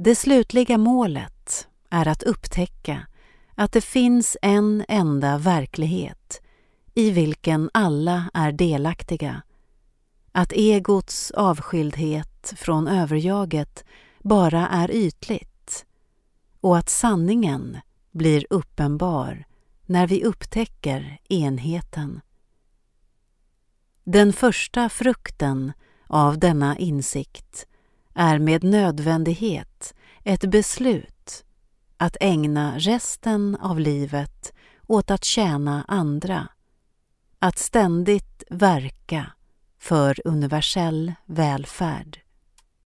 Det slutliga målet är att upptäcka att det finns en enda verklighet i vilken alla är delaktiga, att egots avskildhet från överjaget bara är ytligt och att sanningen blir uppenbar när vi upptäcker enheten. Den första frukten av denna insikt är med nödvändighet ett beslut att ägna resten av livet åt att tjäna andra, att ständigt verka för universell välfärd.